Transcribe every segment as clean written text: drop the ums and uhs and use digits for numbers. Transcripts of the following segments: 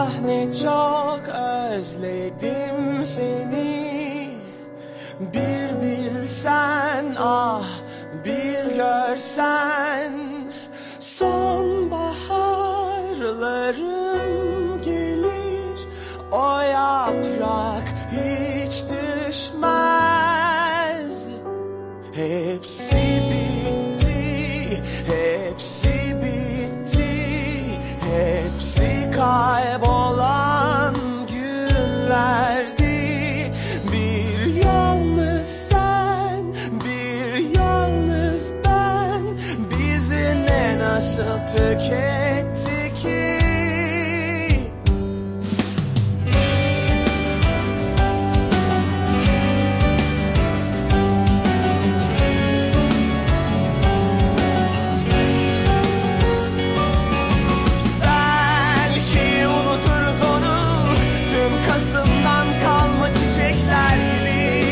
Ah ne çok özledim seni. Bir bilsen ah bir görsen. Sonbaharlarım gelir, o yaprak hiç düşmez. Hepsi bitti, hepsi bitti, hepsi kaybolan günlerdi. Bir yalnız sen, bir yalnız ben, bizi ne nasıl tüketti ki? Kasım'dan kalma çiçekler gibi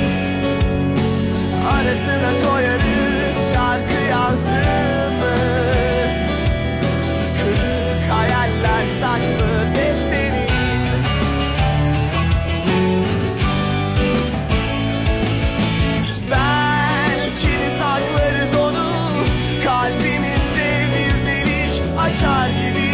arasına koyarız şarkı yazdığımız kırık hayaller saklı defterin. Belki de saklarız onu, kalbimizde bir delik açar gibi.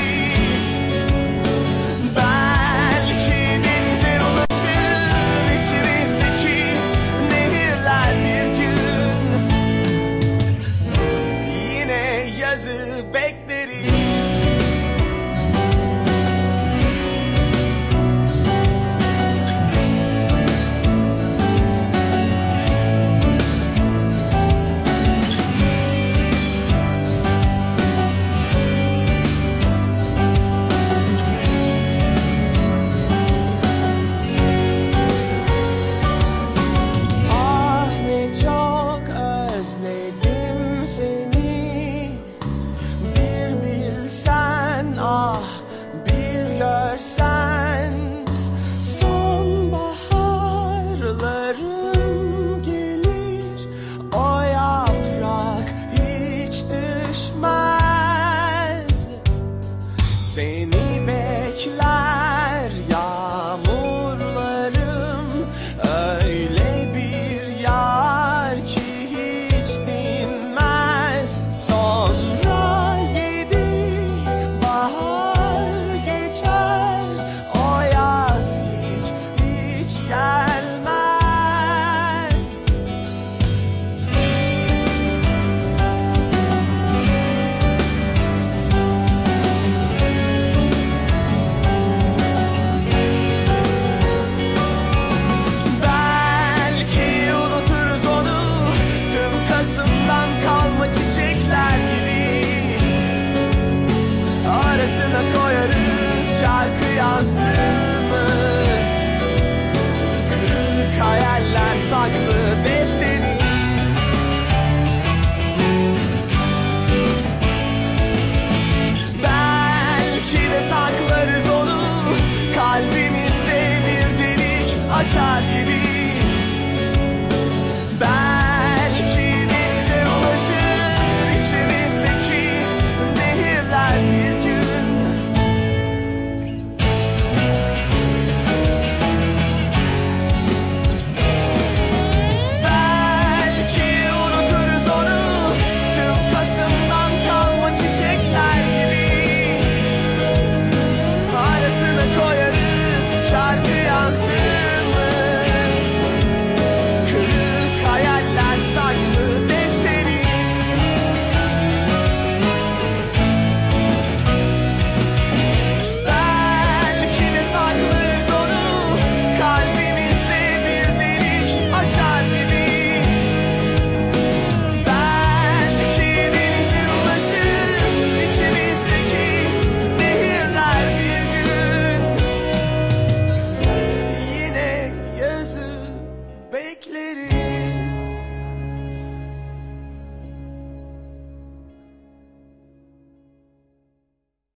Bekleriz. Ah ne çok özledim seni. Sen ah bir görsen. Sonbaharlarım gelir, o yaprak hiç düşmez. Seni bekler yağmurlarım, öyle bir yağar ki hiç dinmez. Sonra Kasım'dan kalma çiçekler gibi arasına koyarız şarkı yazdığımız kırık hayaller saklı defterin. Belki de saklarız onu, kalbimizde bir delik açar gibi.